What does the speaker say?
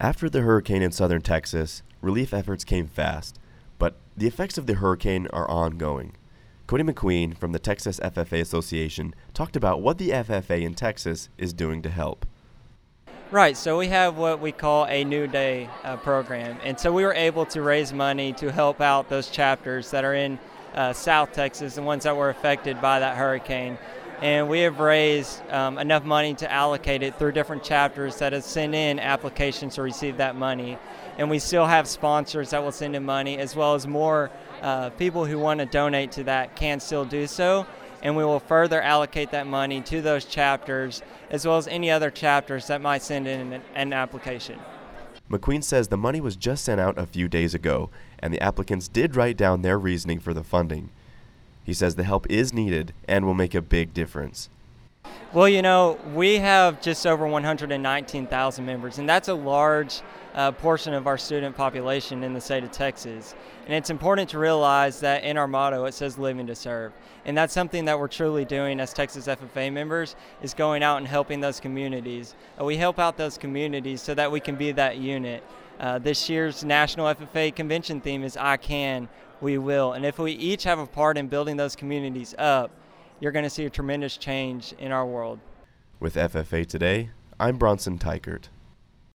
After the hurricane in southern Texas, relief efforts came fast, but the effects of the hurricane are ongoing. Cody McQueen from the Texas FFA Association talked about what the FFA in Texas is doing to help. Right, so we have what we call a New Day program, and so we were able to raise money to help out those chapters that are in South Texas, the ones that were affected by that hurricane. And we have raised enough money to allocate it through different chapters that have sent in applications to receive that money. And we still have sponsors that will send in money, as well as more people who want to donate to that can still do so. And we will further allocate that money to those chapters, as well as any other chapters that might send in an application. McQueen says the money was just sent out a few days ago, and the applicants did write down their reasoning for the funding. He says the help is needed and will make a big difference. Well, we have just over 119,000 members, and that's a large portion of our student population in the state of Texas. And it's important to realize that in our motto it says living to serve. And that's something that we're truly doing as Texas FFA members, is going out and helping those communities. We help out those communities so that we can be that unit. This year's National FFA Convention theme is I Can, We Will. And if we each have a part in building those communities up, you're going to see a tremendous change in our world. With FFA Today, I'm Bronson Tykert.